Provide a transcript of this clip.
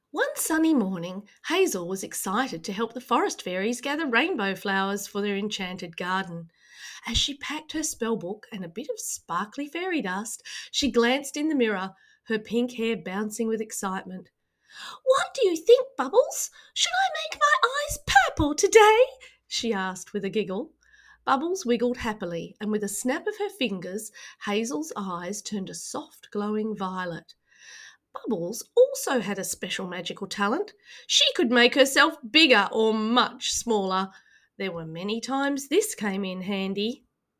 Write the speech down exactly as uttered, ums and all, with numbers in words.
One sunny morning, Hazel was excited to help the forest fairies gather rainbow flowers for their enchanted garden. As she packed her spellbook and a bit of sparkly fairy dust, she glanced in the mirror, her pink hair bouncing with excitement. What do you think, Bubbles? Should I make my eyes purple today? She asked with a giggle. Bubbles wiggled happily, and with a snap of her fingers, Hazel's eyes turned a soft, glowing violet. Bubbles also had a special magical talent. She could make herself bigger or much smaller. There were many times this came in handy.